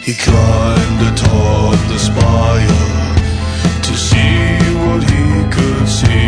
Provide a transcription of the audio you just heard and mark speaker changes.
Speaker 1: He climbed atop the spire to see what he could see.